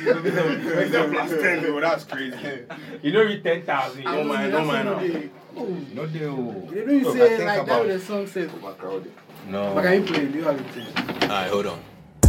10, bro. That's crazy. You know, you 10,000. No man. No deal. They don't say like that with the song says. No. But can you play? Do you have it? Alright, hold on.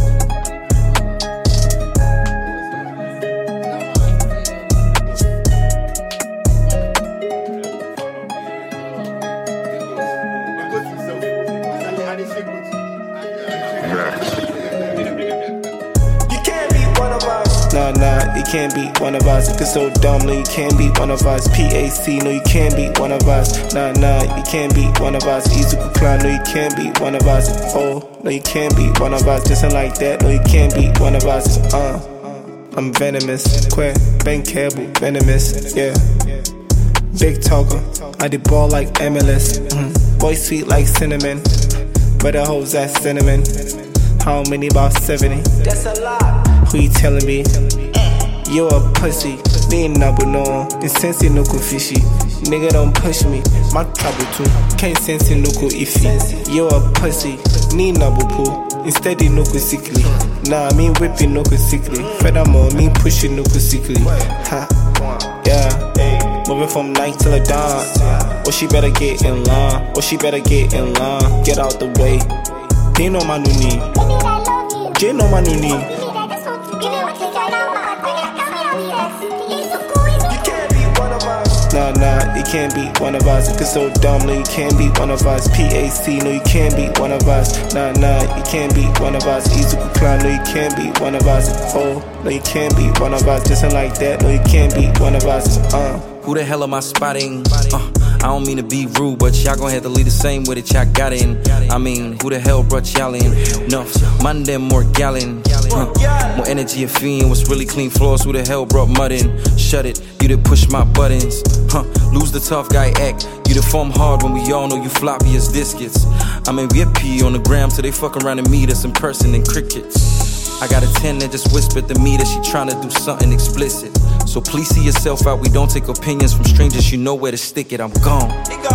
Nah, you can't be one of us. It's so dumb, no, you can't be one of us. PAC, no, you can't be one of us. Nah, you can't be one of us. Izuku Clan, no, you can't be one of us. Oh, no, you can't be one of us. Just like that, no, you can't be one of us. I'm venomous, queer, bang cable, venomous, yeah. Big talker, I did ball like MLS. Boy sweet like cinnamon, but the hoes that cinnamon. How many? About 70. That's a lot. Who you telling me? You a pussy. Me nabu no. Insensi nuku fishy. Nigga don't push me. My trouble too. Can't sense nuku iffy. You a pussy. Ni nabu poo. Instead you nuku sickly. Nah, me whipping nuku sickly. Furthermore, me pushing nuku sickly. Ha. Yeah. Moving from night till the dawn. Or she better get in line. Or she better get in line. Get out the way. They know my new knee. They know my new knee. Nah, you can't be one of us. It's so dumb, no, you can't be one of us. PAC, no, you can't be one of us. Nah, you can't be one of us. Izuku Clan, no, you can't be one of us. Oh, no, you can't be one of us. Just like that, no, you can't be one of us. Who the hell am I spotting? I don't mean to be rude, but y'all gon' have to lead the same with it, y'all got in. I mean, who the hell brought y'all in? Enough, man, them more gallon. More energy and fiend, was really clean floors. Who the hell brought mud in? Shut it, you done push my buttons. Lose the tough guy act. You done form hard when we all know you floppy as biscuits. I mean, we pee on the gram till they fuck around and meet us in person in crickets. I got a 10 that just whispered to me that she tryna do something explicit. So please see yourself out, we don't take opinions from strangers, you know where to stick it, I'm gone.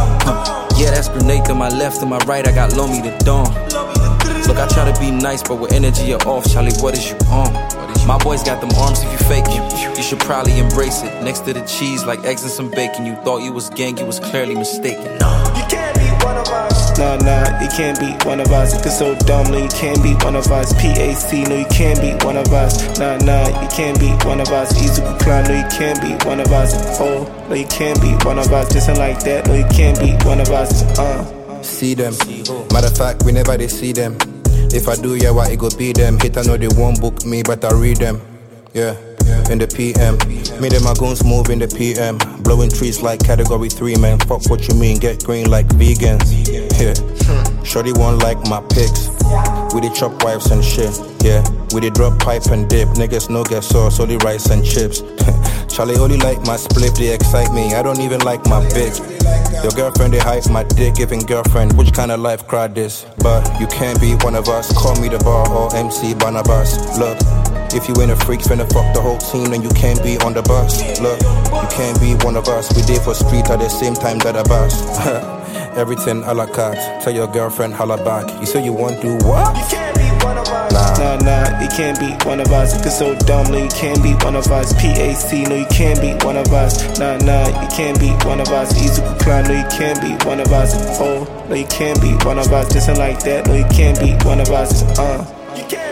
Yeah, that's grenade to my left, to my right, I got Lomi the Dawn. Look, I try to be nice, but with energy you're off, Charlie, what is you on? My boys got them arms if you fake it, you should probably embrace it. Next to the cheese, like eggs and some bacon, you thought you was gang, you was clearly mistaken. You can't be one of us. Nah, you can't be one of us. It's so dumb, no, you can't be one of us. PAC, no, you can't be one of us. Nah, you can't be one of us. Izuku Clan, no, you can't be one of us. Oh, no, you can't be one of us. Just like that, no, you can't be one of us. See them. Matter of fact, whenever they see them. If I do, yeah, why it go be them? Hate, I know they won't book me, but I read them. Yeah. In the PM, me and my goons move in the PM. Blowing trees like category 3, man. Fuck what you mean, get green like vegans. Yeah, shorty won't like my pics. We did chop wives and shit. Yeah, we did drop pipe and dip. Niggas no get sauce, only rice and chips. Charlie only like my split, they excite me. I don't even like my bitch. Your girlfriend, they hype my dick, giving girlfriend. Which kind of life cried this? But you can't be one of us. Call me the bar or MC Barnabas. Look. If you ain't a freak, finna fuck the whole team, then you can't be on the bus. Look, you can't be one of us. We there for street at the same time that I bus. Everything a la carte. Tell your girlfriend holla back. You say you want to do what? You can't be one of us. Nah, you can't be one of us. It's so dumb, no, you can't be one of us. PAC, no, you can't be one of us. Nah, you can't be one of us. Izuku Clan, no, you can't be one of us. Oh, no, you can't be one of us. Just like that, no, you can't be one of us. You can't